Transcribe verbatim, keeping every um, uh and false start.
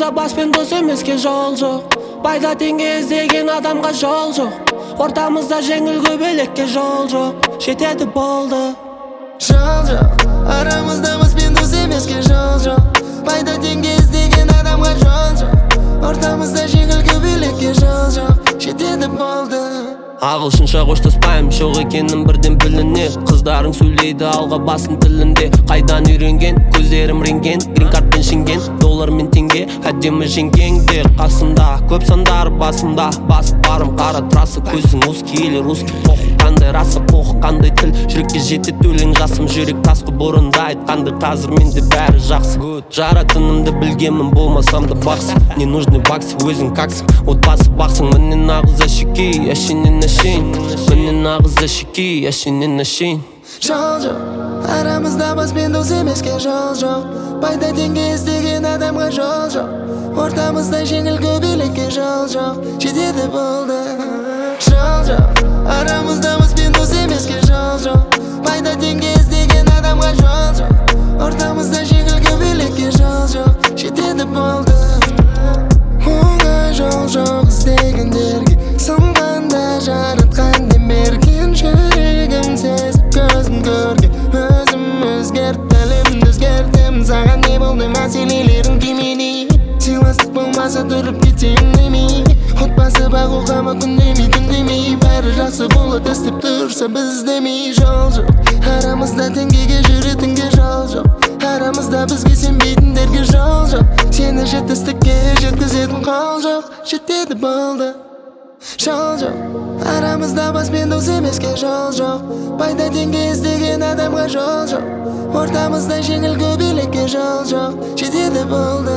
Ортамызда бас пен дос емеске жол жоқ. Пайда теңге іздеген адамға жол жоқ. Ортамызда жеңіл көбелекке жол жоқ. Жетеді болды. Жол жоқ, арамызда бас пен дос емеске жол жоқ. Пайда теңге іздеген адамға жол жоқ. Ортамызда жеңіл көбелекке жол жоқ. Жетеді болды. Ағылшынша қоштаспаймын, жоқ екенім бірден біліне. Қыздарың сөйлейді алға басын тілінде. Қайдан үйренген, көздерім ренген. Грин картпен шинген, доллар мен теңге. Әдемі жеңгеңде қасымда, көп сандар басымда. Басып барым қара трасса, көзің узкий или русский. Қоқық қандай раса, қоқық қандай тіл. Жүрекке жетеді өлең жасым, жүрек тасқы бұрында айтқанды. Қазір менде бәрі жақсы. Жаратынымды білгенмін, болмасам да бақсы. Не нужны баксы, өзің каксың. Отбасы бақсың, міне нағыз әшекей, әшенен әшейін. Міне нағыз әшекей, әшенен әшейін. Жол жоқ, арамызда бас пен дос емеске жол жоқ. Пайда теңге іздеген адамға жол жоқ. Ортамызда жеңіл көбелекке жол жоқ. Жетеді болды. Жол жоқ, арамызда бас пен дос емеске жол жоқ. Пайда теңге іздеген адамға жол жоқ. Ортамызда жеңіл көбелекке жол жоқ. Жетеді болды. Оңай жол жоқ іздегендерге, сынғанда жаратқан демерген. Жүрегім сезіп көзім көрген, өзім өзгерт, әлемді өзгертем. Саған не болды, мәселелерің кемені? Сыйластық болмаса тұрып кетсең демей. Отбасы бағу қамы күндемей түндемей. Бәрі жақсы болады істеп тұрса біз демей. Жол жоқ, арамызда теңгеге жүретінге жол жоқ. Арамызда бізге сенбейтіндерге жол жоқ. Сені жетістікке жеткізетін қол жоқ. Жетеді болды. Жол жоқ, арамызда бас пен дос емеске жол жоқ. Пайда теңге іздеген адамға жол жоқ. Ортамызда жеңіл көбелекке жол жоқ. Жетеді болды.